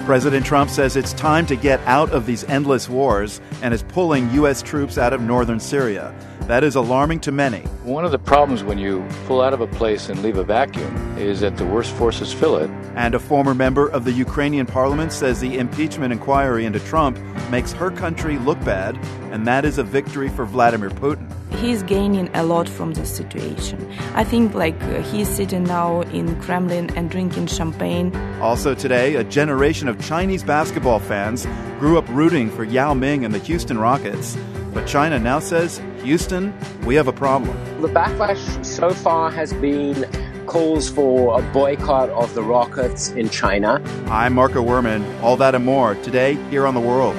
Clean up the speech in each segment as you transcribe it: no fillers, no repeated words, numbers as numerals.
President Trump says it's time to get out of these endless wars and is pulling U.S. troops out of northern Syria. That is alarming to many. One of the problems when you pull out of a place and leave a vacuum is that the worst forces fill it. And a former member of the Ukrainian parliament says the impeachment inquiry into Trump makes her country look bad, and that is a victory for Vladimir Putin. He's gaining a lot from this situation. I think he's sitting now in Kremlin and drinking champagne. Also today, a generation of Chinese basketball fans grew up rooting for Yao Ming and the Houston Rockets. But China now says, Houston, we have a problem. The backlash so far has been calls for a boycott of the Rockets in China. I'm Marco Werman. All that and more today here on The World.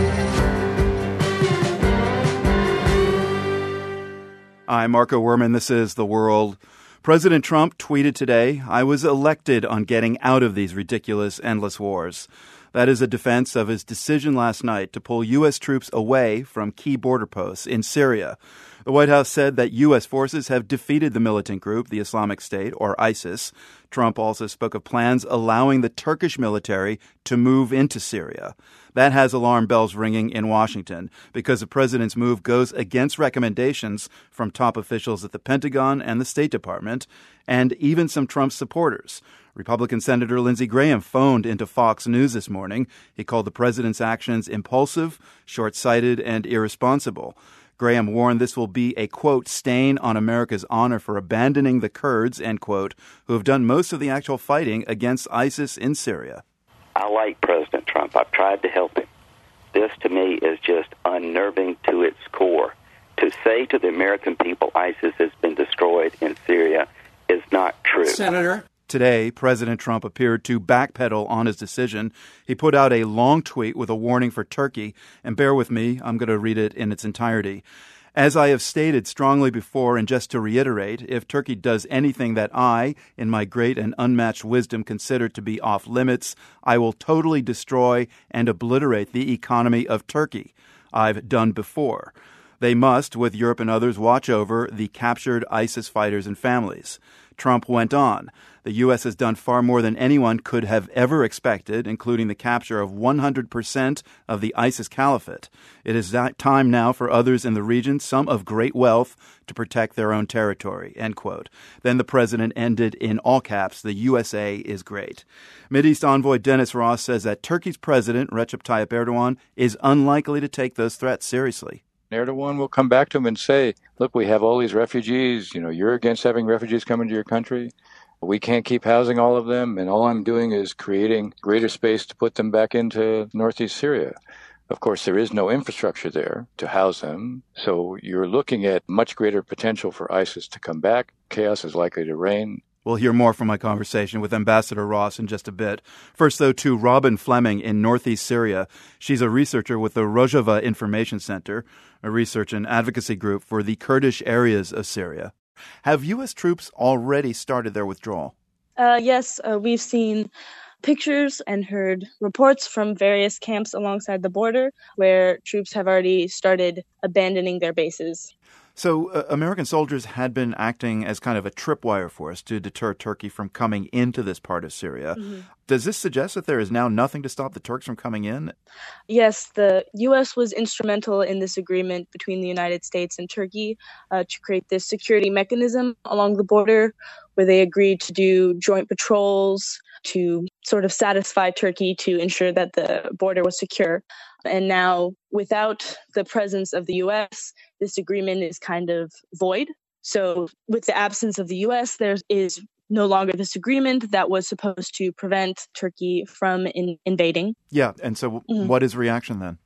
I'm Marco Werman. This is The World. President Trump tweeted today, I was elected on getting out of these ridiculous, endless wars. That is a defense of his decision last night to pull U.S. troops away from key border posts in Syria. The White House said that U.S. forces have defeated the militant group, the Islamic State, or ISIS. Trump also spoke of plans allowing the Turkish military to move into Syria. That has alarm bells ringing in Washington because the president's move goes against recommendations from top officials at the Pentagon and the State Department, and even some Trump supporters. Republican Senator Lindsey Graham phoned into Fox News this morning. He called the president's actions impulsive, short-sighted, and irresponsible. Graham warned this will be a, quote, stain on America's honor for abandoning the Kurds, end quote, who have done most of the actual fighting against ISIS in Syria. I like President Trump. I've tried to help him. This, to me, is just unnerving to its core. To say to the American people ISIS has been destroyed in Syria is not true. Senator. Today, President Trump appeared to backpedal on his decision. He put out a long tweet with a warning for Turkey, and bear with me, I'm going to read it in its entirety. As I have stated strongly before, and just to reiterate, if Turkey does anything that I, in my great and unmatched wisdom, consider to be off limits, I will totally destroy and obliterate the economy of Turkey. I've done before. They must, with Europe and others, watch over the captured ISIS fighters and families. Trump went on. The U.S. has done far more than anyone could have ever expected, including the capture of 100% of the ISIS caliphate. It is time now for others in the region, some of great wealth, to protect their own territory, end quote. Then the president ended in all caps, the USA is great. Mideast envoy Dennis Ross says that Turkey's president, Recep Tayyip Erdogan, is unlikely to take those threats seriously. Erdogan will come back to him and say, look, we have all these refugees. You're against having refugees come into your country. We can't keep housing all of them, and all I'm doing is creating greater space to put them back into northeast Syria. Of course, there is no infrastructure there to house them, so you're looking at much greater potential for ISIS to come back. Chaos is likely to reign. We'll hear more from my conversation with Ambassador Ross in just a bit. First, though, to Robin Fleming in northeast Syria. She's a researcher with the Rojava Information Center, a research and advocacy group for the Kurdish areas of Syria. Have U.S. troops already started their withdrawal? Yes, we've seen pictures and heard reports from various camps alongside the border where troops have already started abandoning their bases. So American soldiers had been acting as kind of a tripwire force to deter Turkey from coming into this part of Syria. Mm-hmm. Does this suggest that there is now nothing to stop the Turks from coming in? Yes, the U.S. was instrumental in this agreement between the United States and Turkey to create this security mechanism along the border where they agreed to do joint patrols to sort of satisfy Turkey to ensure that the border was secure. And now, without the presence of the U.S., this agreement is kind of void. So with the absence of the U.S., there is no longer this agreement that was supposed to prevent Turkey from invading. Yeah, and so what is reaction then?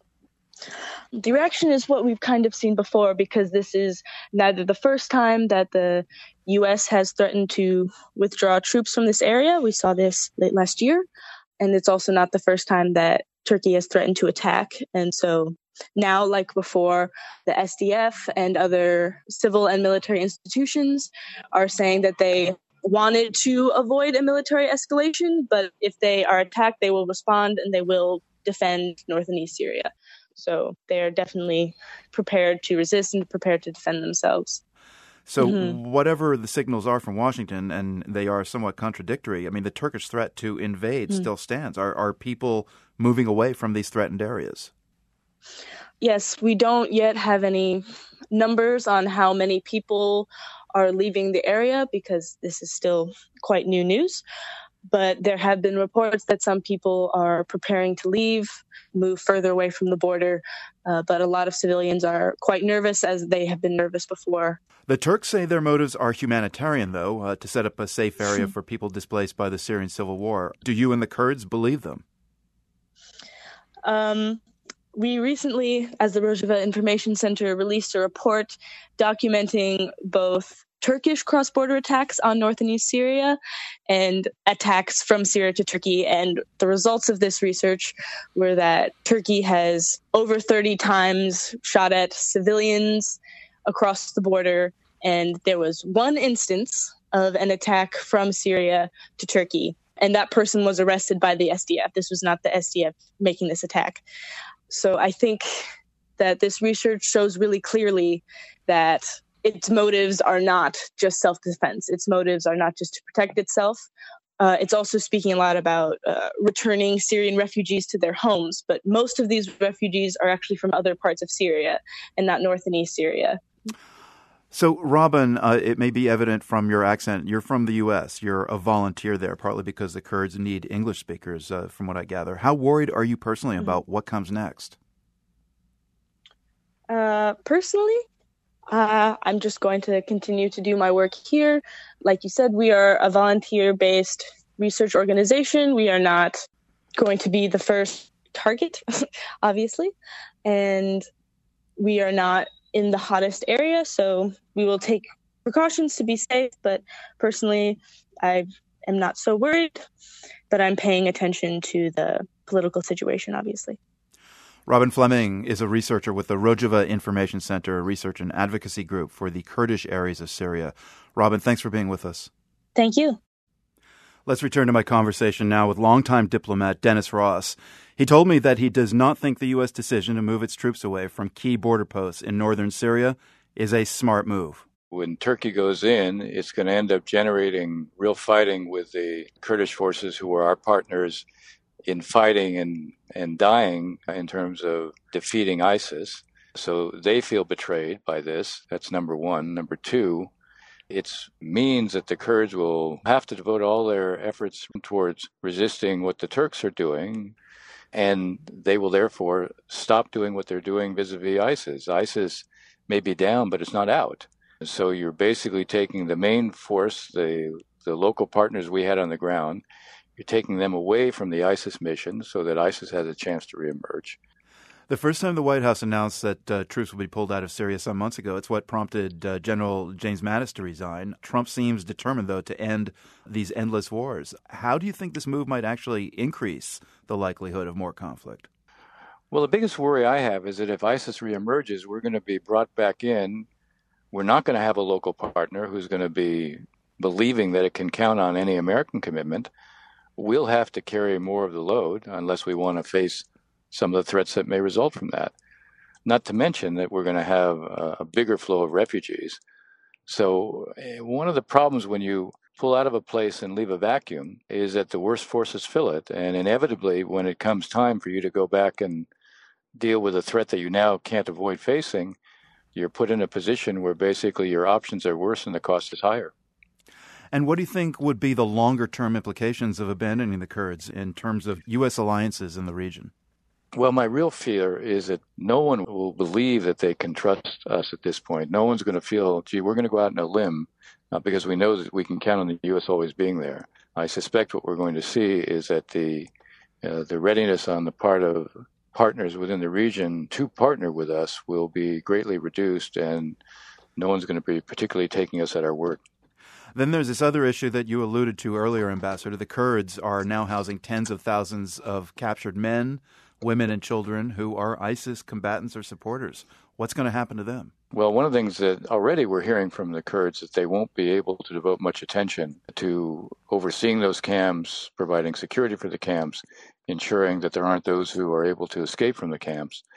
The reaction is what we've kind of seen before, because this is neither the first time that the U.S. has threatened to withdraw troops from this area. We saw this late last year. And it's also not the first time that Turkey has threatened to attack. And so now, like before, the SDF and other civil and military institutions are saying that they wanted to avoid a military escalation, but if they are attacked, they will respond and they will defend North and East Syria. So they are definitely prepared to resist and prepared to defend themselves. So whatever the signals are from Washington, and they are somewhat contradictory, I mean, the Turkish threat to invade still stands. Are people moving away from these threatened areas? Yes, we don't yet have any numbers on how many people are leaving the area because this is still quite new news. But there have been reports that some people are preparing to leave, move further away from the border. But a lot of civilians are quite nervous, as they have been nervous before. The Turks say their motives are humanitarian, though, to set up a safe area for people displaced by the Syrian civil war. Do you and the Kurds believe them? We recently, as the Rojava Information Center, released a report documenting both Turkish cross-border attacks on North and East Syria and attacks from Syria to Turkey. And the results of this research were that Turkey has over 30 times shot at civilians across the border. And there was one instance of an attack from Syria to Turkey. And that person was arrested by the SDF. This was not the SDF making this attack. So I think that this research shows really clearly that its motives are not just self-defense. Its motives are not just to protect itself. It's also speaking a lot about returning Syrian refugees to their homes. But most of these refugees are actually from other parts of Syria and not North and East Syria. So, Robin, it may be evident from your accent, you're from the U.S. You're a volunteer there, partly because the Kurds need English speakers, from what I gather. How worried are you personally about what comes next? Personally, I'm just going to continue to do my work here. Like you said, we are a volunteer-based research organization. We are not going to be the first target, obviously, and we are not in the hottest area, so we will take precautions to be safe. But personally, I am not so worried, but I'm paying attention to the political situation, obviously. Robin Fleming is a researcher with the Rojava Information Center, a research and advocacy group for the Kurdish areas of Syria. Robin, thanks for being with us. Thank you. Let's return to my conversation now with longtime diplomat Dennis Ross. He told me that he does not think the U.S. decision to move its troops away from key border posts in northern Syria is a smart move. When Turkey goes in, it's going to end up generating real fighting with the Kurdish forces, who are our partners in fighting and dying in terms of defeating ISIS. So they feel betrayed by this. That's number one. Number two, it means that the Kurds will have to devote all their efforts towards resisting what the Turks are doing, and they will therefore stop doing what they're doing vis-a-vis ISIS. ISIS may be down, but it's not out. So you're basically taking the main force, the local partners we had on the ground, you're taking them away from the ISIS mission so that ISIS has a chance to reemerge. The first time the White House announced that troops would be pulled out of Syria some months ago, it's what prompted General James Mattis to resign. Trump seems determined, though, to end these endless wars. How do you think this move might actually increase the likelihood of more conflict? Well, the biggest worry I have is that if ISIS reemerges, we're going to be brought back in. We're not going to have a local partner who's going to be believing that it can count on any American commitment. We'll have to carry more of the load unless we want to face some of the threats that may result from that. Not to mention that we're going to have a bigger flow of refugees. So one of the problems when you pull out of a place and leave a vacuum is that the worst forces fill it. And inevitably, when it comes time for you to go back and deal with a threat that you now can't avoid facing, you're put in a position where basically your options are worse and the cost is higher. And what do you think would be the longer-term implications of abandoning the Kurds in terms of U.S. alliances in the region? Well, my real fear is that no one will believe that they can trust us at this point. No one's going to feel, gee, we're going to go out on a limb because we know that we can count on the U.S. always being there. I suspect what we're going to see is that the readiness on the part of partners within the region to partner with us will be greatly reduced, and no one's going to be particularly taking us at our word. Then there's this other issue that you alluded to earlier, Ambassador. The Kurds are now housing tens of thousands of captured men, women, and children who are ISIS combatants or supporters. What's going to happen to them? Well, one of the things that already we're hearing from the Kurds is that they won't be able to devote much attention to overseeing those camps, providing security for the camps, ensuring that there aren't those who are able to escape from the camps.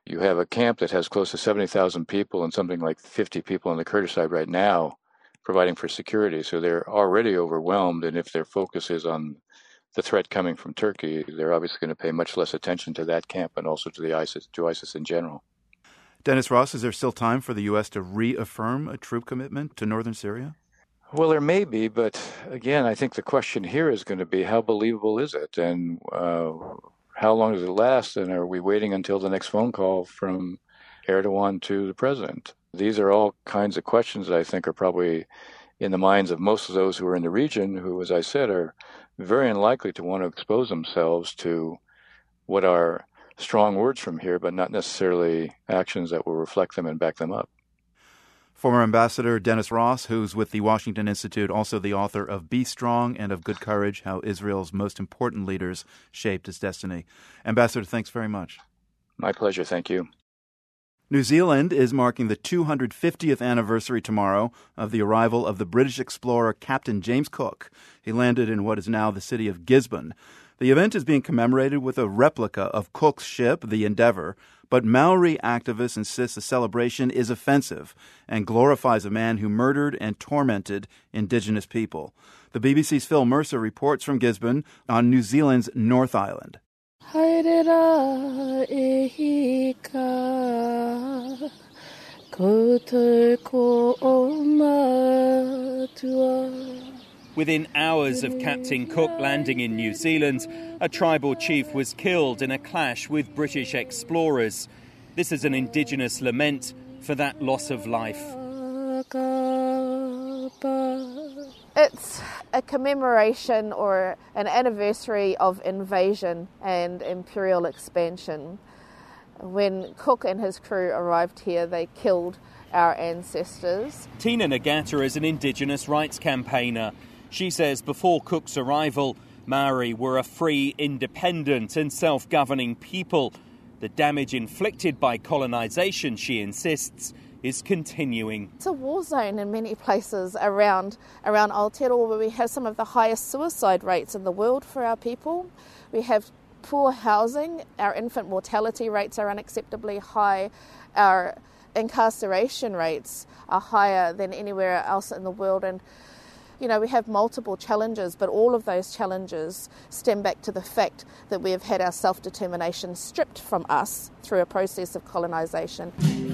You have a camp that has close to 70,000 people and something like 50 people on the Kurdish side right now providing for security. So they're already overwhelmed. And if their focus is on the threat coming from Turkey, they're obviously going to pay much less attention to that camp and also to ISIS in general. Dennis Ross, is there still time for the U.S. to reaffirm a troop commitment to northern Syria? Well, there may be, but again, I think the question here is going to be how believable is it, and how long does it last, and are we waiting until the next phone call from Erdogan to the president? These are all kinds of questions that I think are probably in the minds of most of those who are in the region, who, as I said, are very unlikely to want to expose themselves to what are strong words from here, but not necessarily actions that will reflect them and back them up. Former Ambassador Dennis Ross, who's with the Washington Institute, also the author of Be Strong and of Good Courage, How Israel's Most Important Leaders Shaped Its Destiny. Ambassador, thanks very much. My pleasure. Thank you. New Zealand is marking the 250th anniversary tomorrow of the arrival of the British explorer Captain James Cook. He landed in what is now the city of Gisborne. The event is being commemorated with a replica of Cook's ship, the Endeavour, but Maori activists insist the celebration is offensive and glorifies a man who murdered and tormented indigenous people. The BBC's Phil Mercer reports from Gisborne on New Zealand's North Island. Within hours of Captain Cook landing in New Zealand, a tribal chief was killed in a clash with British explorers. This is an Indigenous lament for that loss of life. It's a commemoration or an anniversary of invasion and imperial expansion. When Cook and his crew arrived here, they killed our ancestors. Tina Nagata is an Indigenous rights campaigner. She says before Cook's arrival, Maori were a free, independent and self-governing people. The damage inflicted by colonisation, she insists, is continuing. It's a war zone in many places around Aotearoa, where we have some of the highest suicide rates in the world for our people. We have poor housing, our infant mortality rates are unacceptably high, our incarceration rates are higher than anywhere else in the world, and you know, we have multiple challenges, but all of those challenges stem back to the fact that we have had our self-determination stripped from us through a process of colonisation.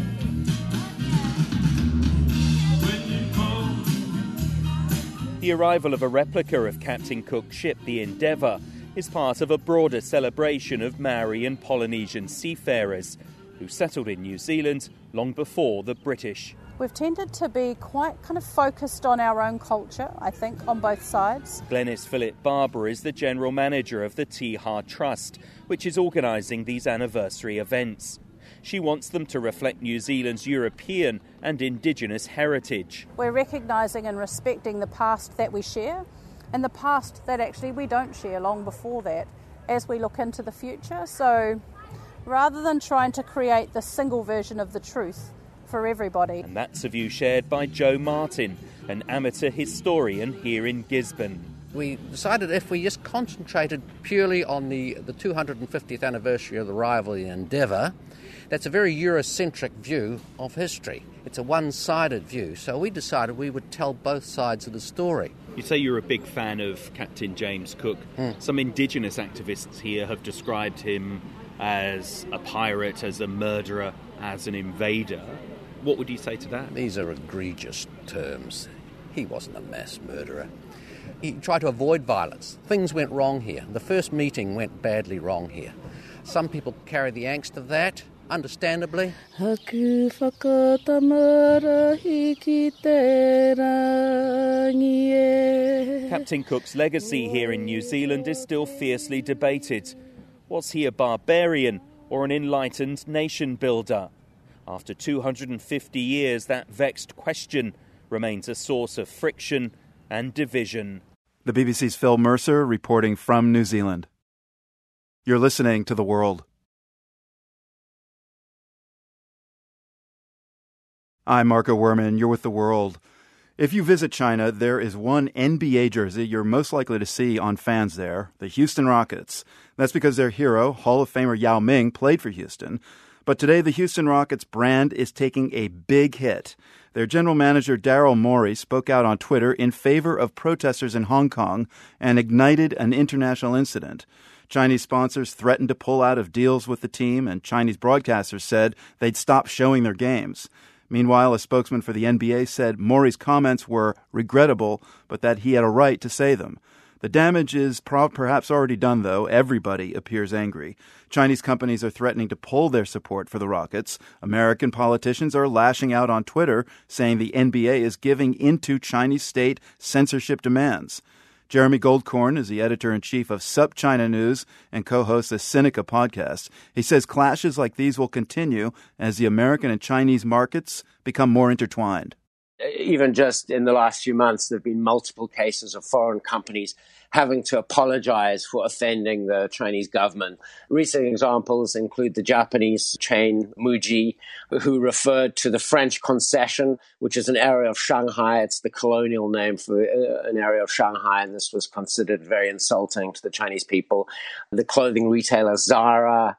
The arrival of a replica of Captain Cook's ship, the Endeavour, is part of a broader celebration of Maori and Polynesian seafarers who settled in New Zealand long before the British. We've tended to be quite kind of focused on our own culture, I think, on both sides. Glenys Philip-Barber is the general manager of the Tiha Trust, which is organising these anniversary events. She wants them to reflect New Zealand's European and Indigenous heritage. We're recognising and respecting the past that we share and the past that actually we don't share long before that as we look into the future. So rather than trying to create the single version of the truth for everybody. And that's a view shared by Joe Martin, an amateur historian here in Gisborne. We decided if we just concentrated purely on the 250th anniversary of the arrival of the Endeavour, that's a very Eurocentric view of history. It's a one-sided view, so we decided we would tell both sides of the story. You say you're a big fan of Captain James Cook. Some Indigenous activists here have described him as a pirate, as a murderer, as an invader. What would you say to that? These are egregious terms. He wasn't a mass murderer. He tried to avoid violence. Things went wrong here. The first meeting went badly wrong here. Some people carry the angst of that, understandably. Captain Cook's legacy here in New Zealand is still fiercely debated. Was he a barbarian or an enlightened nation builder? After 250 years, that vexed question remains a source of friction and division. The BBC's Phil Mercer reporting from New Zealand. You're listening to The World. I'm Marco Werman. You're with The World. If you visit China, there is one NBA jersey you're most likely to see on fans there, the Houston Rockets. That's because their hero, Hall of Famer Yao Ming, played for Houston. But today, the Houston Rockets brand is taking a big hit. Their general manager, Daryl Morey, spoke out on Twitter in favor of protesters in Hong Kong and ignited an international incident. Chinese sponsors threatened to pull out of deals with the team, and Chinese broadcasters said they'd stop showing their games. Meanwhile, a spokesman for the NBA said Morey's comments were regrettable, but that he had a right to say them. The damage is perhaps already done, though. Everybody appears angry. Chinese companies are threatening to pull their support for the Rockets. American politicians are lashing out on Twitter, saying the NBA is giving into Chinese state censorship demands. Jeremy Goldkorn is the editor-in-chief of SupChina News and co-hosts the Sinica podcast. He says clashes like these will continue as the American and Chinese markets become more intertwined. Even just in the last few months, there have been multiple cases of foreign companies having to apologize for offending the Chinese government. Recent examples include the Japanese chain Muji, who referred to the French concession, which is an area of Shanghai. It's the colonial name for an area of Shanghai, and this was considered very insulting to the Chinese people. The clothing retailer Zara,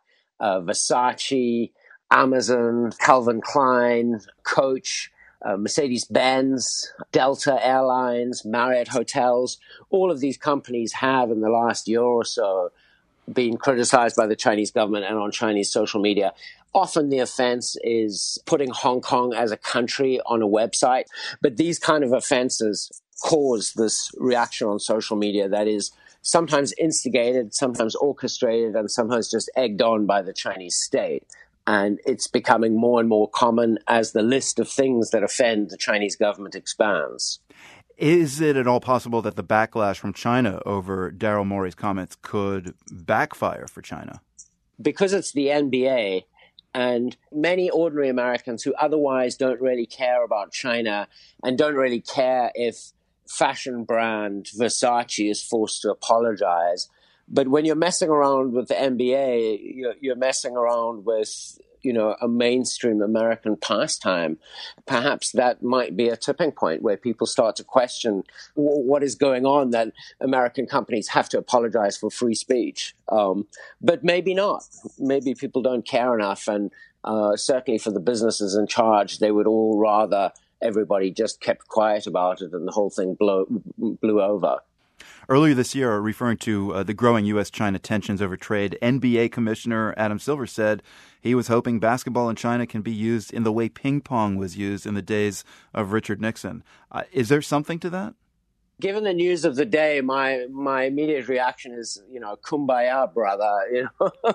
Versace, Amazon, Calvin Klein, Coach, Mercedes-Benz, Delta Airlines, Marriott Hotels, all of these companies have in the last year or so been criticized by the Chinese government and on Chinese social media. Often the offense is putting Hong Kong as a country on a website, but these kind of offenses cause this reaction on social media that is sometimes instigated, sometimes orchestrated, and sometimes just egged on by the Chinese state. And it's becoming more and more common as the list of things that offend the Chinese government expands. Is it at all possible that the backlash from China over Daryl Morey's comments could backfire for China? Because it's the NBA, and many ordinary Americans who otherwise don't really care about China and don't really care if fashion brand Versace is forced to apologize. But when you're messing around with the NBA, you're messing around with, a mainstream American pastime. Perhaps that might be a tipping point where people start to question what is going on, that American companies have to apologize for free speech. But maybe not. Maybe people don't care enough. And certainly for the businesses in charge, they would all rather everybody just kept quiet about it and the whole thing blew over. Earlier this year, referring to the growing U.S.-China tensions over trade, NBA Commissioner Adam Silver said he was hoping basketball in China can be used in the way ping pong was used in the days of Richard Nixon. Is there something to that? Given the news of the day, my immediate reaction is, kumbaya, brother.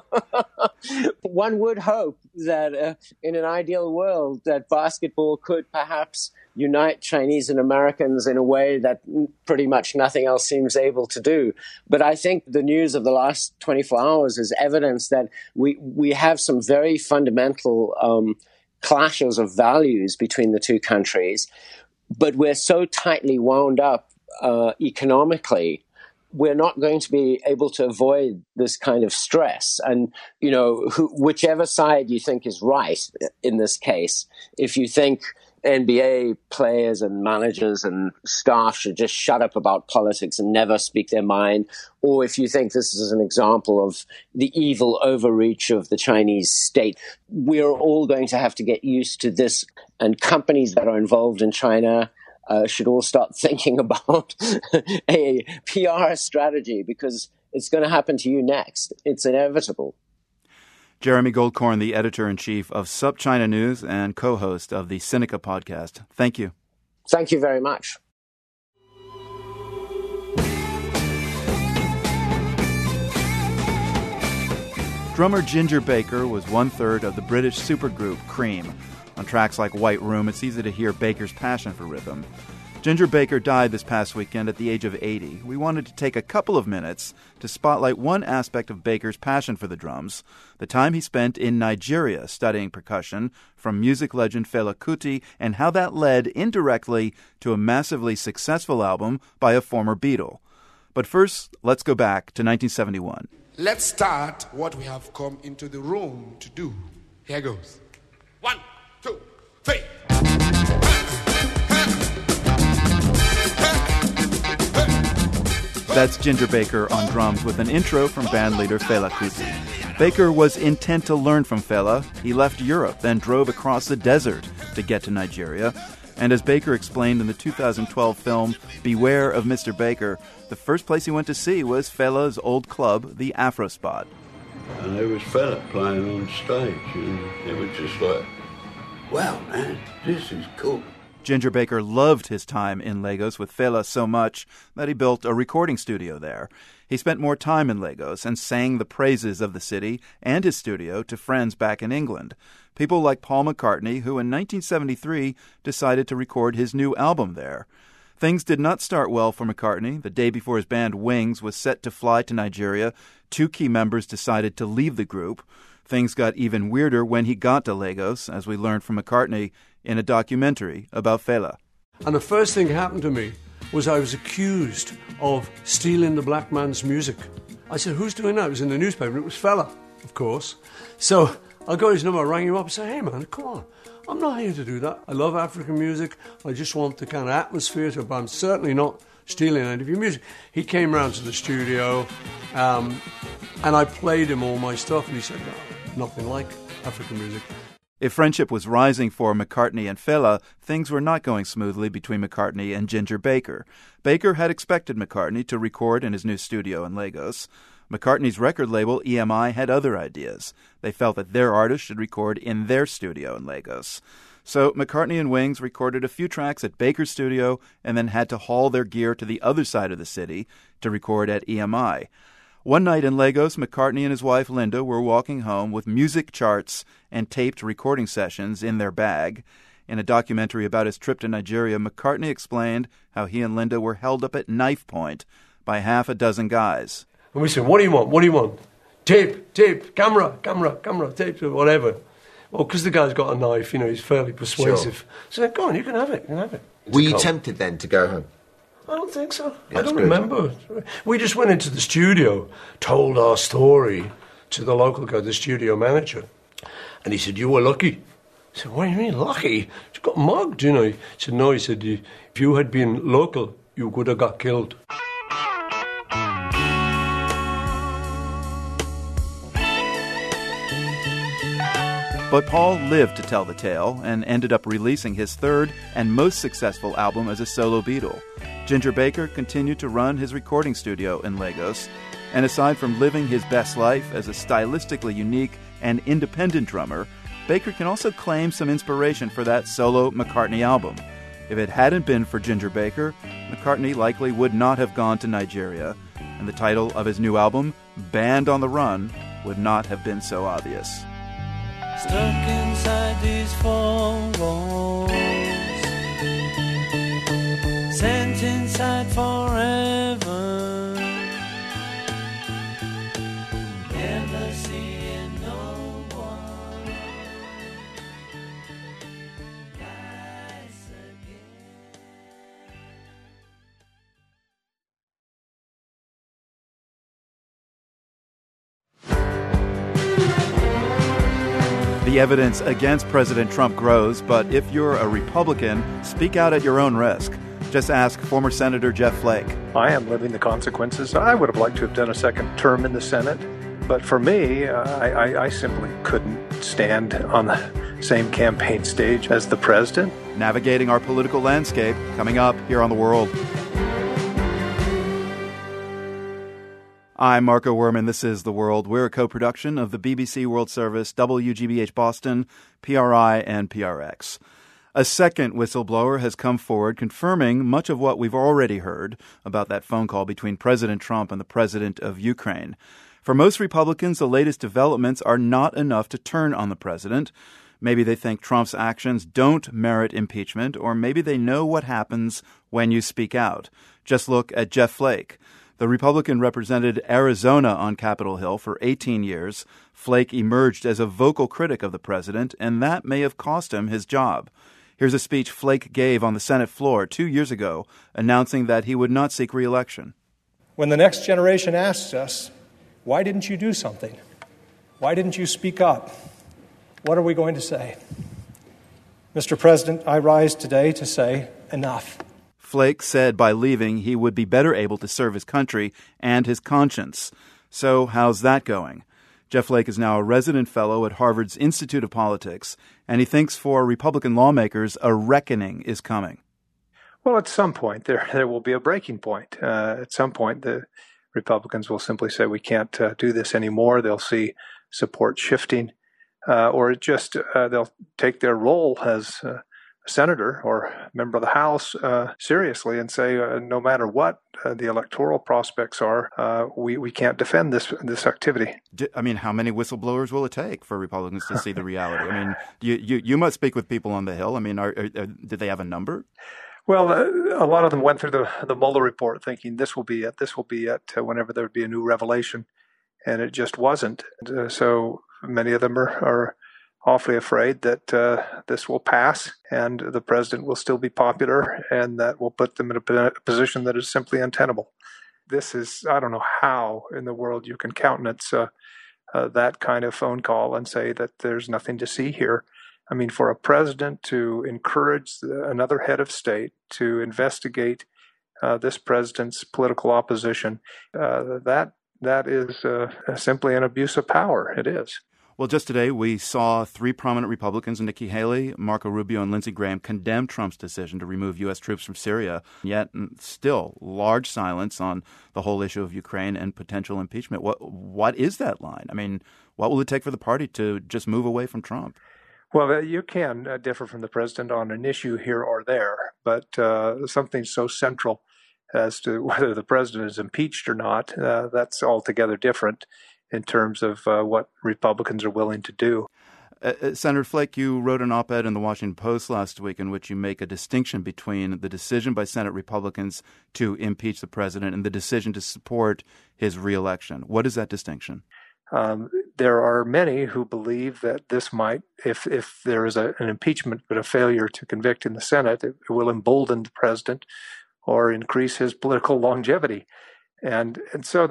One would hope that in an ideal world that basketball could perhaps unite Chinese and Americans in a way that pretty much nothing else seems able to do. But I think the news of the last 24 hours is evidence that we have some very fundamental clashes of values between the two countries, but we're so tightly wound up economically, we're not going to be able to avoid this kind of stress. And, whichever side you think is right in this case, if you think NBA players and managers and staff should just shut up about politics and never speak their mind, or if you think this is an example of the evil overreach of the Chinese state, we're all going to have to get used to this. And companies that are involved in China should all start thinking about a PR strategy, because it's going to happen to you next. It's inevitable. Jeremy Goldkorn, the editor-in-chief of SupChina News and co-host of the Sinica podcast. Thank you. Thank you very much. Drummer Ginger Baker was one-third of the British supergroup Cream. On tracks like White Room, it's easy to hear Baker's passion for rhythm. Ginger Baker died this past weekend at the age of 80. We wanted to take a couple of minutes to spotlight one aspect of Baker's passion for the drums, the time he spent in Nigeria studying percussion from music legend Fela Kuti, and how that led indirectly to a massively successful album by a former Beatle. But first, let's go back to 1971. Let's start what we have come into the room to do. Here goes. 1, 2, 3. That's Ginger Baker on drums with an intro from bandleader Fela Kuti. Baker was intent to learn from Fela. He left Europe, then drove across the desert to get to Nigeria. And as Baker explained in the 2012 film Beware of Mr. Baker, the first place he went to see was Fela's old club, the Afro Spot. And there was Fela playing on stage, and it was just like, wow, man, this is cool. Ginger Baker loved his time in Lagos with Fela so much that he built a recording studio there. He spent more time in Lagos and sang the praises of the city and his studio to friends back in England. People like Paul McCartney, who in 1973 decided to record his new album there. Things did not start well for McCartney. The day before his band Wings was set to fly to Nigeria, 2 key members decided to leave the group. Things got even weirder when he got to Lagos, as we learned from McCartney in a documentary about Fela. And the first thing that happened to me was I was accused of stealing the black man's music. I said, who's doing that? It was in the newspaper. It was Fela, of course. So I got his number, I rang him up and said, hey man, come on. I'm not here to do that. I love African music. I just want the kind of atmosphere to it, but I'm certainly not stealing any of your music. He came round to the studio and I played him all my stuff and he said, no, nothing like African music. If friendship was rising for McCartney and Fela, things were not going smoothly between McCartney and Ginger Baker. Baker had expected McCartney to record in his new studio in Lagos. McCartney's record label, EMI, had other ideas. They felt that their artists should record in their studio in Lagos. So McCartney and Wings recorded a few tracks at Baker's studio and then had to haul their gear to the other side of the city to record at EMI. One night in Lagos, McCartney and his wife Linda were walking home with music charts and taped recording sessions in their bag. In a documentary about his trip to Nigeria, McCartney explained how he and Linda were held up at knife point by half a dozen guys. And we said, what do you want? What do you want? Tape, camera, tape, whatever. Well, because the guy's got a knife, he's fairly persuasive. Sure. So go on, you can have it, Were you tempted then to go home? I don't think so. I don't remember. We just went into the studio, told our story to the local guy, the studio manager. And he said, you were lucky. I said, what do you mean, lucky? You got mugged, He said, no, he said, if you had been local, you would have got killed. But Paul lived to tell the tale and ended up releasing his third and most successful album as a solo Beatle. Ginger Baker continued to run his recording studio in Lagos, and aside from living his best life as a stylistically unique and independent drummer, Baker can also claim some inspiration for that solo McCartney album. If it hadn't been for Ginger Baker, McCartney likely would not have gone to Nigeria, and the title of his new album, Band on the Run, would not have been so obvious. Stuck inside these 4 walls, sent inside forever, never seeing no one rise again. The evidence against President Trump grows, but if you're a Republican, speak out at your own risk. Just ask former Senator Jeff Flake. I am living the consequences. I would have liked to have done a second term in the Senate, but for me, I simply couldn't stand on the same campaign stage as the president. Navigating our political landscape, coming up here on The World. I'm Marco Werman. This is The World. We're a co-production of the BBC World Service, WGBH Boston, PRI, and PRX. A second whistleblower has come forward confirming much of what we've already heard about that phone call between President Trump and the president of Ukraine. For most Republicans, the latest developments are not enough to turn on the president. Maybe they think Trump's actions don't merit impeachment, or maybe they know what happens when you speak out. Just look at Jeff Flake. The Republican represented Arizona on Capitol Hill for 18 years. Flake emerged as a vocal critic of the president, and that may have cost him his job. Here's a speech Flake gave on the Senate floor 2 years ago, announcing that he would not seek re-election. When the next generation asks us, why didn't you do something? Why didn't you speak up? What are we going to say? Mr. President, I rise today to say enough. Flake said by leaving he would be better able to serve his country and his conscience. So how's that going? Jeff Flake is now a resident fellow at Harvard's Institute of Politics, and he thinks for Republican lawmakers, a reckoning is coming. Well, at some point, there will be a breaking point. At some point, the Republicans will simply say, we can't do this anymore. They'll see support shifting, or they'll take their role as a senator or member of the House seriously and say, no matter what the electoral prospects are, we can't defend this activity. I mean, how many whistleblowers will it take for Republicans to see the reality? I mean, you must speak with people on the Hill. I mean, did they have a number? Well, a lot of them went through the Mueller report thinking this will be it, whenever there would be a new revelation, and it just wasn't. So many of them are awfully afraid that this will pass and the president will still be popular, and that will put them in a position that is simply untenable. This is, I don't know how in the world you can countenance that kind of phone call and say that there's nothing to see here. I mean, for a president to encourage another head of state to investigate this president's political opposition, that is simply an abuse of power. It is. Well, just today we saw three prominent Republicans, Nikki Haley, Marco Rubio, and Lindsey Graham, condemn Trump's decision to remove U.S. troops from Syria. Yet still large silence on the whole issue of Ukraine and potential impeachment. What is that line? I mean, what will it take for the party to just move away from Trump? Well, you can differ from the president on an issue here or there, but something so central as to whether the president is impeached or not, that's altogether different in terms of what Republicans are willing to do. Senator Flake, you wrote an op-ed in the Washington Post last week in which you make a distinction between the decision by Senate Republicans to impeach the president and the decision to support his reelection. What is that distinction? There are many who believe that this might, if there is an impeachment but a failure to convict in the Senate, it will embolden the president or increase his political longevity. And so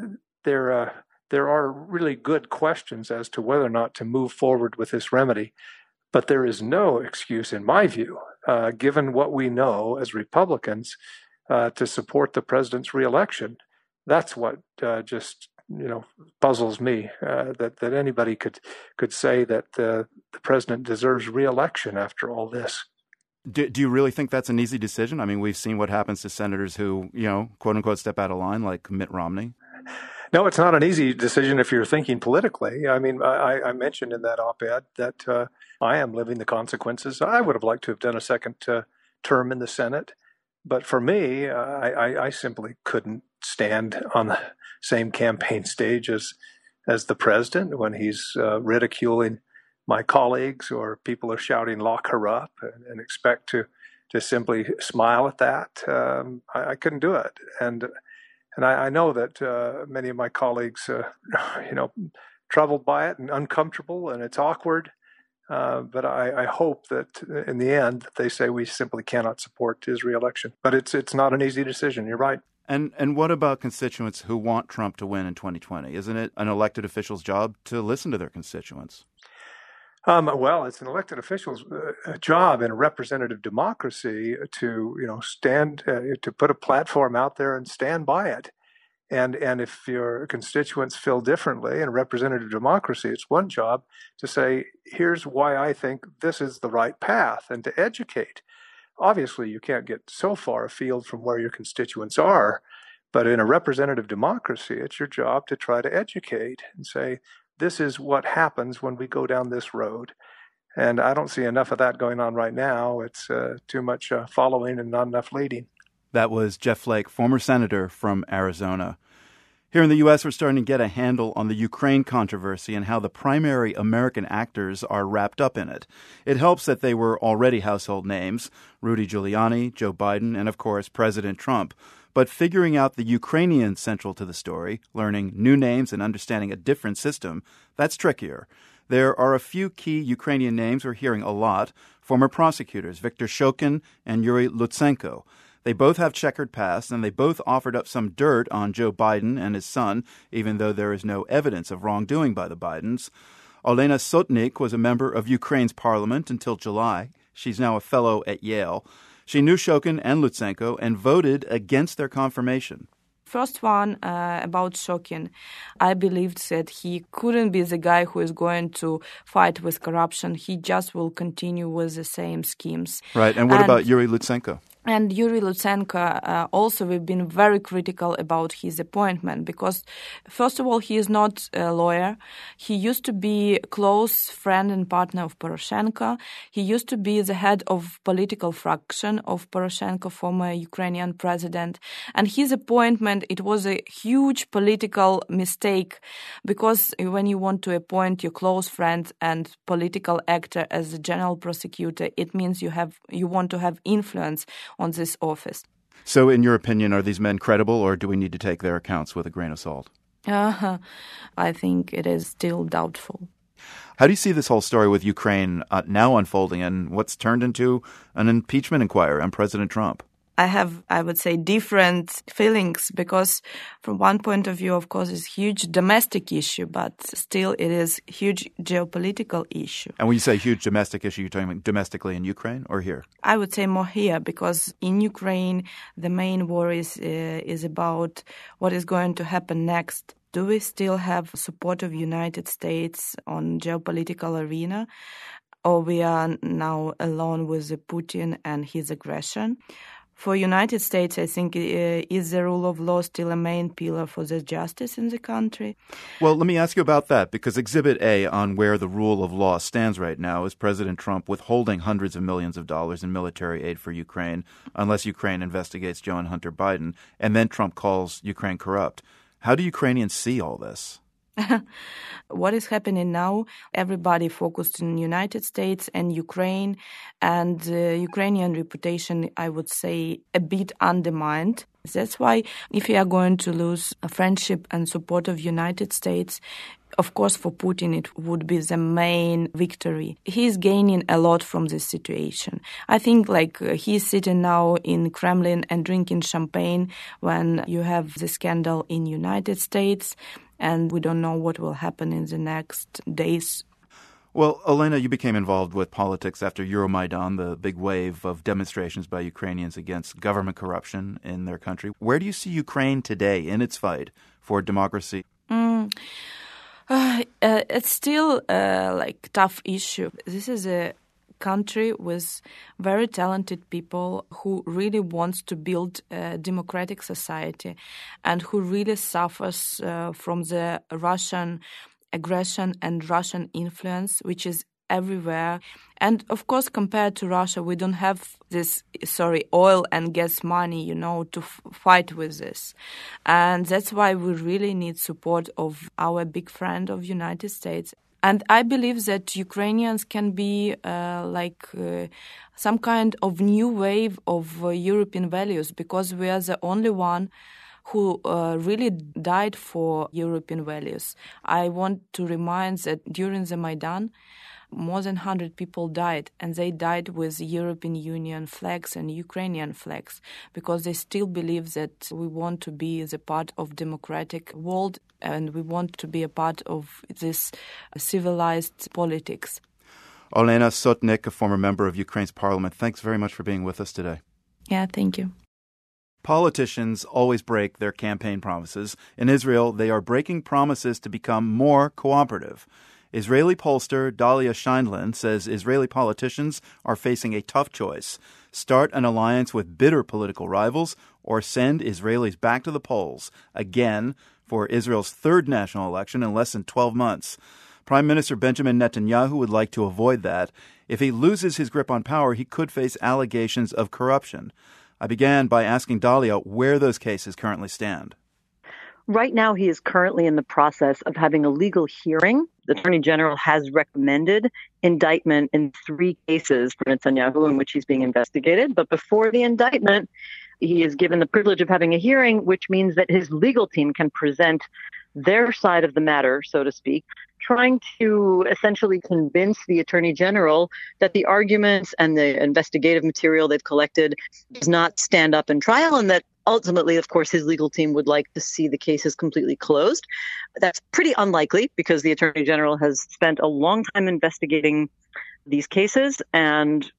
there are really good questions as to whether or not to move forward with this remedy. But there is no excuse, in my view, given what we know as Republicans, to support the president's reelection. That's what just puzzles me, that anybody could say that the president deserves reelection after all this. Do you really think that's an easy decision? I mean, we've seen what happens to senators who, quote unquote, step out of line, like Mitt Romney. No, it's not an easy decision if you're thinking politically. I mean, I mentioned in that op-ed that I am living the consequences. I would have liked to have done a second term in the Senate. But for me, I simply couldn't stand on the same campaign stage as the president when he's ridiculing my colleagues or people are shouting "lock her up" and expect to simply smile at that. I couldn't do it, and I know that many of my colleagues, troubled by it and uncomfortable, and it's awkward. But I hope that in the end that they say we simply cannot support his reelection. But it's not an easy decision. You're right. And what about constituents who want Trump to win in 2020? Isn't it an elected official's job to listen to their constituents? Well, it's an elected official's job in a representative democracy to stand to put a platform out there and stand by it. And if your constituents feel differently in representative democracy, it's one job to say, here's why I think this is the right path, and to educate. Obviously, you can't get so far afield from where your constituents are, but in a representative democracy, it's your job to try to educate and say, this is what happens when we go down this road. And I don't see enough of that going on right now. It's too much following and not enough leading. That was Jeff Flake, former senator from Arizona. Here in the U.S., we're starting to get a handle on the Ukraine controversy and how the primary American actors are wrapped up in it. It helps that they were already household names, Rudy Giuliani, Joe Biden, and, of course, President Trump. But figuring out the Ukrainians central to the story, learning new names and understanding a different system, that's trickier. There are a few key Ukrainian names we're hearing a lot, former prosecutors Viktor Shokin and Yuri Lutsenko. They both have checkered pasts, and they both offered up some dirt on Joe Biden and his son, even though there is no evidence of wrongdoing by the Bidens. Olena Sotnik was a member of Ukraine's parliament until July. She's now a fellow at Yale. She knew Shokin and Lutsenko and voted against their confirmation. First one, about Shokin. I believed that he couldn't be the guy who is going to fight with corruption. He just will continue with the same schemes. Right. And what about Yuri Lutsenko? And Yuri Lutsenko, also we've been very critical about his appointment because, first of all, he is not a lawyer. He used to be a close friend and partner of Poroshenko. He used to be the head of political fraction of Poroshenko, former Ukrainian president. And his appointment, it was a huge political mistake because when you want to appoint your close friend and political actor as a general prosecutor, it means you want to have influence on this office. So, in your opinion, are these men credible, or do we need to take their accounts with a grain of salt? I think it is still doubtful. How do you see this whole story with Ukraine now unfolding and what's turned into an impeachment inquiry on President Trump? I have, I would say, different feelings because from one point of view, of course, it's a huge domestic issue, but still it is a huge geopolitical issue. And when you say huge domestic issue, you're talking about domestically in Ukraine or here? I would say more here because in Ukraine, the main worry is about what is going to happen next. Do we still have support of United States on geopolitical arena? Or we are now alone with Putin and his aggression? For United States, I think, is the rule of law still a main pillar for the justice in the country? Well, let me ask you about that, because Exhibit A on where the rule of law stands right now is President Trump withholding hundreds of millions of dollars in military aid for Ukraine unless Ukraine investigates Joe and Hunter Biden, and then Trump calls Ukraine corrupt. How do Ukrainians see all this? What is happening now, everybody focused in the United States and Ukraine, and Ukrainian reputation, I would say, a bit undermined. That's why if we are going to lose a friendship and support of United States, of course, for Putin, it would be the main victory. He's gaining a lot from this situation. I think he's sitting now in Kremlin and drinking champagne when you have the scandal in United States, and we don't know what will happen in the next days. Well, Elena, you became involved with politics after Euromaidan, the big wave of demonstrations by Ukrainians against government corruption in their country. Where do you see Ukraine today in its fight for democracy? It's still a tough issue. This is a country with very talented people who really wants to build a democratic society and who really suffers from the Russian aggression and Russian influence, which is everywhere. And of course, compared to Russia, we don't have this, oil and gas money, to fight with this. And that's why we really need support of our big friend of United States. And I believe that Ukrainians can be some kind of new wave of European values because we are the only one who really died for European values. I want to remind that during the Maidan, more than 100 people died, and they died with European Union flags and Ukrainian flags because they still believe that we want to be the part of democratic world and we want to be a part of this civilized politics. Olena Sotnik, a former member of Ukraine's parliament, thanks very much for being with us today. Yeah, thank you. Politicians always break their campaign promises. In Israel, they are breaking promises to become more cooperative. Israeli pollster Dalia Scheindlin says Israeli politicians are facing a tough choice: start an alliance with bitter political rivals or send Israelis back to the polls again for Israel's third national election in less than 12 months. Prime Minister Benjamin Netanyahu would like to avoid that. If he loses his grip on power, he could face allegations of corruption. I began by asking Dalia where those cases currently stand. Right now, he is currently in the process of having a legal hearing. The Attorney General has recommended indictment in 3 cases for Netanyahu in which he's being investigated. But before the indictment, he is given the privilege of having a hearing, which means that his legal team can present their side of the matter, so to speak, trying to essentially convince the Attorney General that the arguments and the investigative material they've collected does not stand up in trial, and that ultimately, of course, his legal team would like to see the cases completely closed. That's pretty unlikely because the Attorney General has spent a long time investigating these cases, and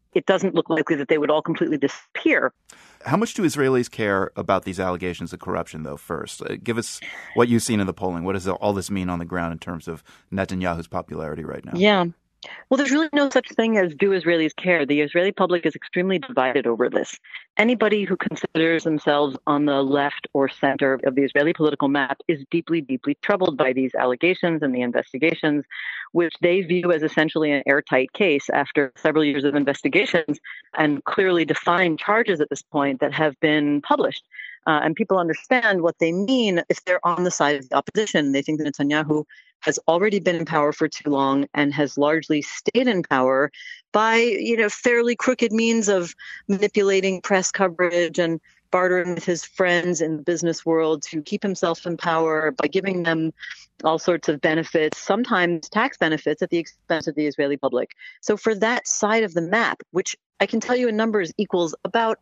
it doesn't look likely that they would all completely disappear. How much do Israelis care about these allegations of corruption, though, first? Give us what you've seen in the polling. What does all this mean on the ground in terms of Netanyahu's popularity right now? Yeah. Well, there's really no such thing as do Israelis care. The Israeli public is extremely divided over this. Anybody who considers themselves on the left or center of the Israeli political map is deeply, deeply troubled by these allegations and the investigations, which they view as essentially an airtight case after several years of investigations and clearly defined charges at this point that have been published. And people understand what they mean if they're on the side of the opposition. They think that Netanyahu has already been in power for too long and has largely stayed in power by, fairly crooked means of manipulating press coverage and bartering with his friends in the business world to keep himself in power by giving them all sorts of benefits, sometimes tax benefits at the expense of the Israeli public. So for that side of the map, which I can tell you in numbers equals about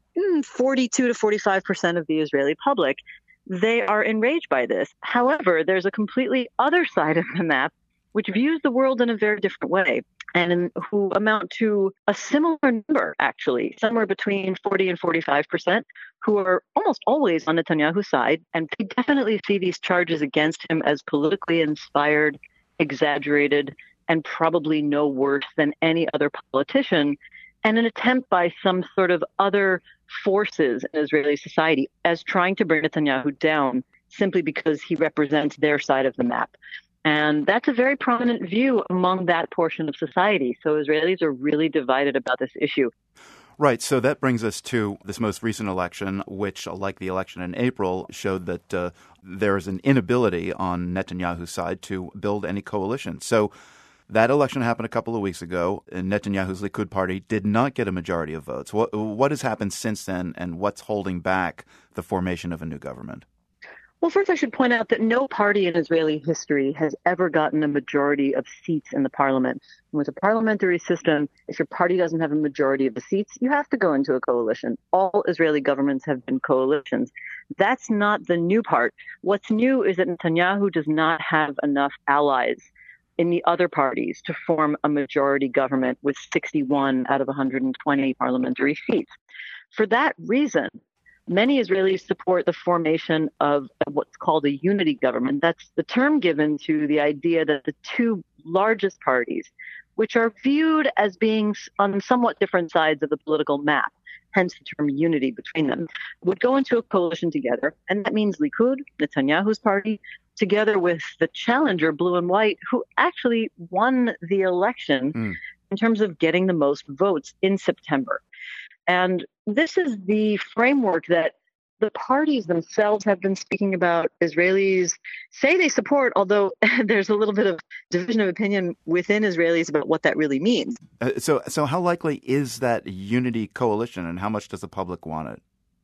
42 to 45% of the Israeli public, they are enraged by this. However, there's a completely other side of the map which views the world in a very different way and who amount to a similar number, actually, somewhere between 40 and 45%, who are almost always on Netanyahu's side. And they definitely see these charges against him as politically inspired, exaggerated, and probably no worse than any other politician, and an attempt by some sort of other forces in Israeli society as trying to bring Netanyahu down simply because he represents their side of the map. And that's a very prominent view among that portion of society. So Israelis are really divided about this issue. Right. So that brings us to this most recent election, which, like the election in April, showed that there is an inability on Netanyahu's side to build any coalition. So that election happened a couple of weeks ago, and Netanyahu's Likud party did not get a majority of votes. What has happened since then, and what's holding back the formation of a new government? Well, first I should point out that no party in Israeli history has ever gotten a majority of seats in the parliament. And with a parliamentary system, if your party doesn't have a majority of the seats, you have to go into a coalition. All Israeli governments have been coalitions. That's not the new part. What's new is that Netanyahu does not have enough allies in the other parties to form a majority government with 61 out of 120 parliamentary seats. For that reason, many Israelis support the formation of what's called a unity government. That's the term given to the idea that the two largest parties, which are viewed as being on somewhat different sides of the political map, hence the term unity between them, would go into a coalition together. And that means Likud, Netanyahu's party, together with the challenger, Blue and White, who actually won the election in terms of getting the most votes in September. And this is the framework that the parties themselves have been speaking about. Israelis say they support, although there's a little bit of division of opinion within Israelis about what that really means. So how likely is that unity coalition, and how much does the public want it?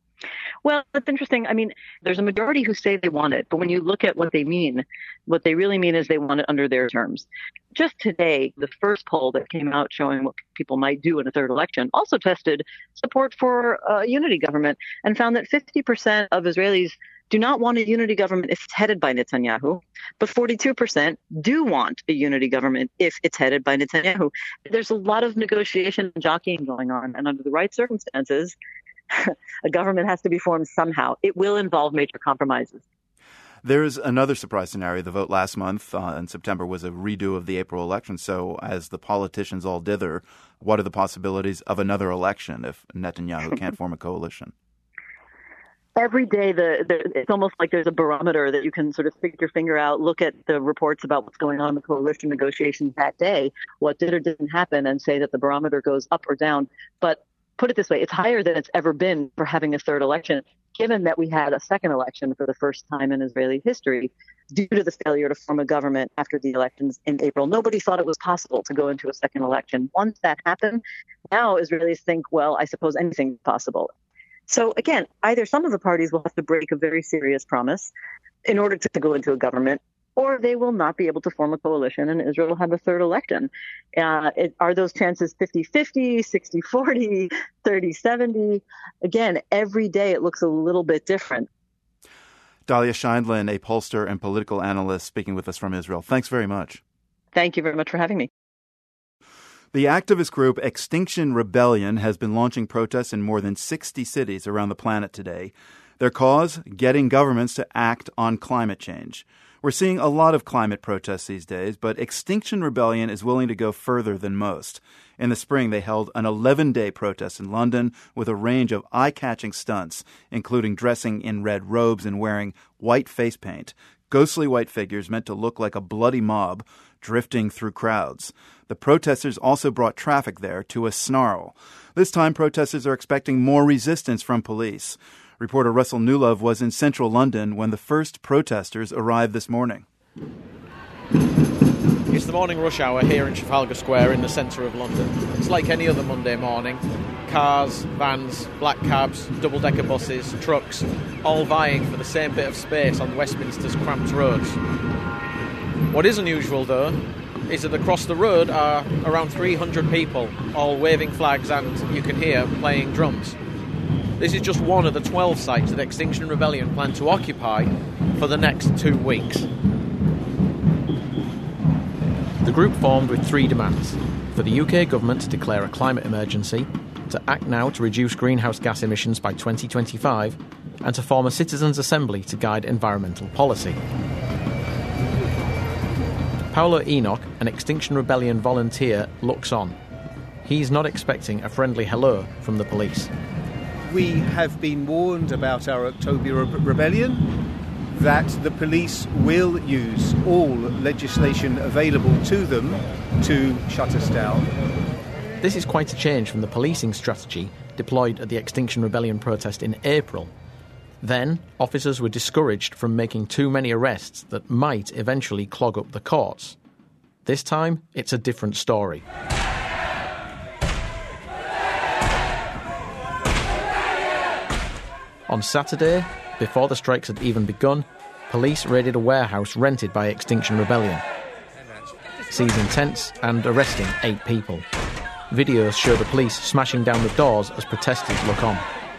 Well, it's interesting. I mean, there's a majority who say they want it, but when you look at what they mean, what they really mean is they want it under their terms. Just today, the first poll that came out showing what people might do in a third election also tested support for a unity government and found that 50% of Israelis do not want a unity government if it's headed by Netanyahu, but 42% do want a unity government if it's headed by Netanyahu. There's a lot of negotiation and jockeying going on, and under the right circumstances, a government has to be formed somehow. It will involve major compromises. There's another surprise scenario. The vote last month in September was a redo of the April election. So as the politicians all dither, what are the possibilities of another election if Netanyahu can't form a coalition? Every day, it's almost like there's a barometer that you can sort of stick your finger out, look at the reports about what's going on in the coalition negotiations that day, what did or didn't happen, and say that the barometer goes up or down. But put it this way, it's higher than it's ever been for having a third election, given that we had a second election for the first time in Israeli history due to the failure to form a government after the elections in April. Nobody thought it was possible to go into a second election. Once that happened, now Israelis think, well, I suppose anything's possible. So again, either some of the parties will have to break a very serious promise in order to go into a government, or they will not be able to form a coalition and Israel will have a third election. Are those chances 50-50, 60-40, 30-70? Again, every day it looks a little bit different. Dalia Scheindlin, a pollster and political analyst, speaking with us from Israel. Thanks very much. Thank you very much for having me. The activist group Extinction Rebellion has been launching protests in more than 60 cities around the planet today. Their cause, getting governments to act on climate change. We're seeing a lot of climate protests these days, but Extinction Rebellion is willing to go further than most. In the spring, they held an 11-day protest in London with a range of eye-catching stunts, including dressing in red robes and wearing white face paint, ghostly white figures meant to look like a bloody mob drifting through crowds. The protesters also brought traffic there to a snarl. This time, protesters are expecting more resistance from police. Reporter Russell Newlove was in central London when the first protesters arrived this morning. It's the morning rush hour here in Trafalgar Square in the centre of London. It's like any other Monday morning. Cars, vans, black cabs, double-decker buses, trucks, all vying for the same bit of space on Westminster's cramped roads. What is unusual, though, is that across the road are around 300 people, all waving flags and, you can hear, playing drums. This is just one of the 12 sites that Extinction Rebellion plan to occupy for the next 2 weeks. The group formed with 3 demands: for the UK government to declare a climate emergency, to act now to reduce greenhouse gas emissions by 2025, and to form a citizens' assembly to guide environmental policy. Paolo Enoch, an Extinction Rebellion volunteer, looks on. He's not expecting a friendly hello from the police. We have been warned about our October rebellion, that the police will use all legislation available to them to shut us down. This is quite a change from the policing strategy deployed at the Extinction Rebellion protest in April. Then, officers were discouraged from making too many arrests that might eventually clog up the courts. This time, it's a different story. On Saturday, before the strikes had even begun, police raided a warehouse rented by Extinction Rebellion, seizing tents and arresting 8 people. Videos show the police smashing down the doors as protesters look on.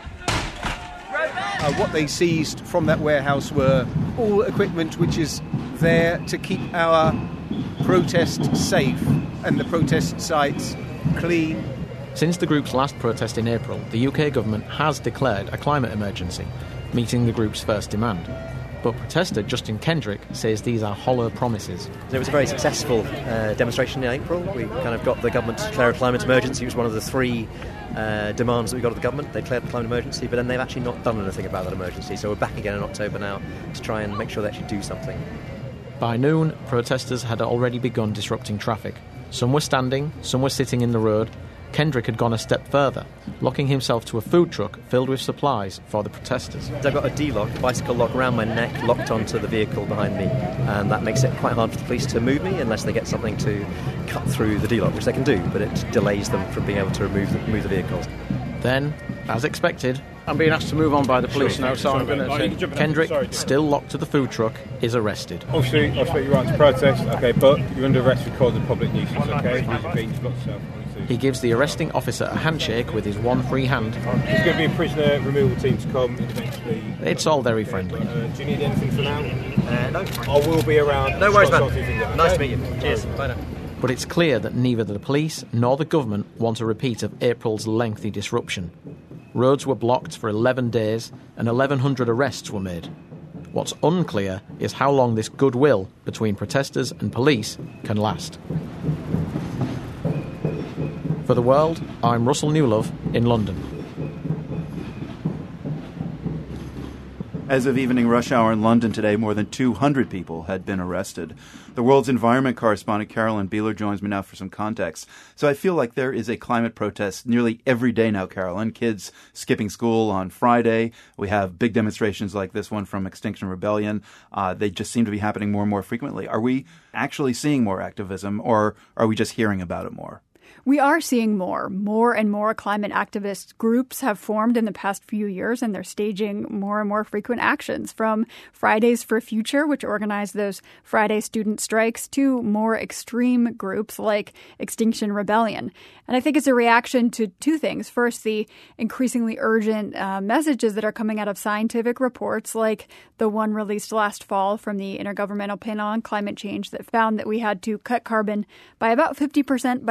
What they seized from that warehouse were all equipment which is there to keep our protest safe and the protest sites clean. Since the group's last protest in April, the UK government has declared a climate emergency, meeting the group's first demand. But protester Justin Kendrick says these are hollow promises. It was a very successful demonstration in April. We kind of got the government to declare a climate emergency. It was one of the 3 demands that we got of the government. They declared a climate emergency, but then they've actually not done anything about that emergency. So we're back again in October now to try and make sure they actually do something. By noon, protesters had already begun disrupting traffic. Some were standing, some were sitting in the road. Kendrick had gone a step further, locking himself to a food truck filled with supplies for the protesters. I've got a D-lock, bicycle lock around my neck, locked onto the vehicle behind me, and that makes it quite hard for the police to move me unless they get something to cut through the D-lock, which they can do, but it delays them from being able to move the vehicles. Then, as expected, I'm being asked to move on by the police now, so I'm going to... Kendrick, still locked to the food truck, is arrested. Obviously, I expect you right to protest, okay, but you're under arrest for causing public nuisance, okay? You've got to He gives the arresting officer a handshake with his one free hand. There's going to be a prisoner removal team to come eventually. It's all very friendly. Do you need anything for now? No. I will be around. No worries, man. Nice to meet you. Cheers. Bye now. But it's clear that neither the police nor the government want a repeat of April's lengthy disruption. Roads were blocked for 11 days and 1,100 arrests were made. What's unclear is how long this goodwill between protesters and police can last. For The World, I'm Russell Newlove in London. As of evening rush hour in London today, more than 200 people had been arrested. The World's environment correspondent Carolyn Beeler joins me now for some context. So I feel like there is a climate protest nearly every day now, Carolyn. Kids skipping school on Friday. We have big demonstrations like this one from Extinction Rebellion. They just seem to be happening more and more frequently. Are we actually seeing more activism, or are we just hearing about it more? We are seeing more. More and more climate activist groups have formed in the past few years, and they're staging more and more frequent actions, from Fridays for Future, which organized those Friday student strikes, to more extreme groups like Extinction Rebellion. And I think it's a reaction to 2 things. First, the increasingly urgent messages that are coming out of scientific reports, like the one released last fall from the Intergovernmental Panel on Climate Change that found that we had to cut carbon by about 50% by 2030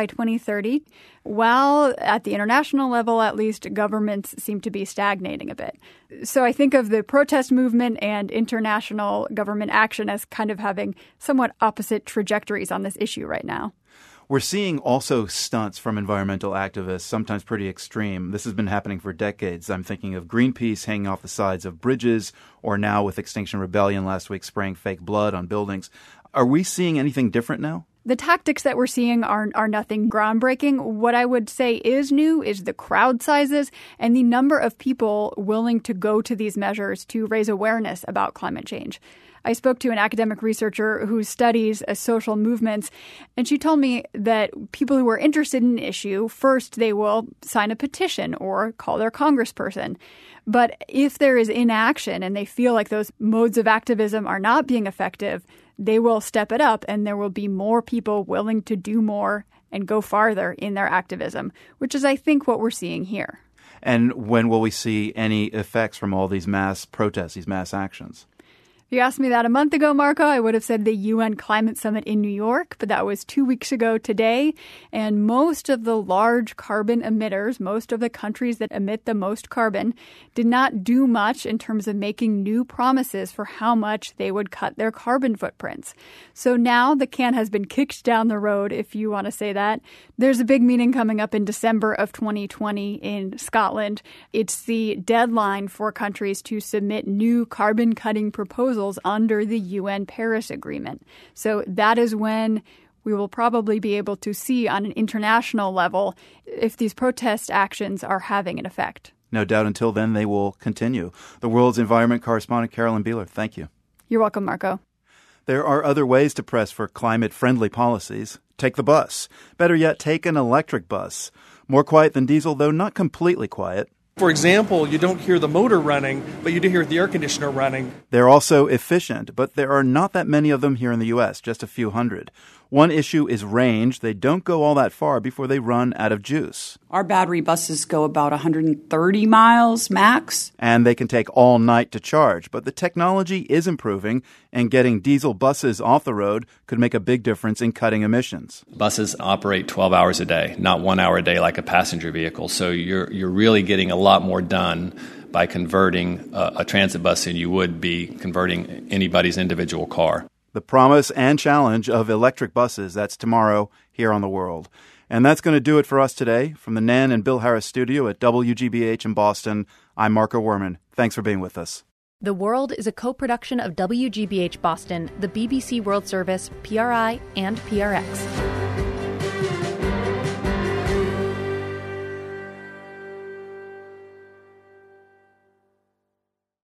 2030, while at the international level, at least, governments seem to be stagnating a bit. So I think of the protest movement and international government action as kind of having somewhat opposite trajectories on this issue right now. We're seeing also stunts from environmental activists, sometimes pretty extreme. This has been happening for decades. I'm thinking of Greenpeace hanging off the sides of bridges, or now with Extinction Rebellion last week spraying fake blood on buildings. Are we seeing anything different now? The tactics that we're seeing are nothing groundbreaking. What I would say is new is the crowd sizes and the number of people willing to go to these measures to raise awareness about climate change. I spoke to an academic researcher who studies social movements, and she told me that people who are interested in an issue, first they will sign a petition or call their congressperson. But if there is inaction and they feel like those modes of activism are not being effective, they will step it up and there will be more people willing to do more and go farther in their activism, which is, I think, what we're seeing here. And when will we see any effects from all these mass protests, these mass actions? If you asked me that a month ago, Marco, I would have said the UN Climate Summit in New York, but that was 2 weeks ago today. And most of the large carbon emitters, most of the countries that emit the most carbon, did not do much in terms of making new promises for how much they would cut their carbon footprints. So now the can has been kicked down the road, if you want to say that. There's a big meeting coming up in December of 2020 in Scotland. It's the deadline for countries to submit new carbon-cutting proposals under the UN Paris Agreement. So that is when we will probably be able to see on an international level if these protest actions are having an effect. No doubt until then they will continue. The World's Environment correspondent Carolyn Beeler, thank you. You're welcome, Marco. There are other ways to press for climate-friendly policies. Take the bus. Better yet, take an electric bus. More quiet than diesel, though not completely quiet. For example, you don't hear the motor running, but you do hear the air conditioner running. They're also efficient, but there are not that many of them here in the U.S., just a few hundred. One issue is range. They don't go all that far before they run out of juice. Our battery buses go about 130 miles max. And they can take all night to charge. But the technology is improving, and getting diesel buses off the road could make a big difference in cutting emissions. Buses operate 12 hours a day, not 1 hour a day like a passenger vehicle. So you're really getting a lot more done by converting a transit bus than you would be converting anybody's individual car. The promise and challenge of electric buses, that's tomorrow here on The World. And that's going to do it for us today. From the Nan and Bill Harris studio at WGBH in Boston, I'm Marco Werman. Thanks for being with us. The World is a co-production of WGBH Boston, the BBC World Service, PRI, and PRX.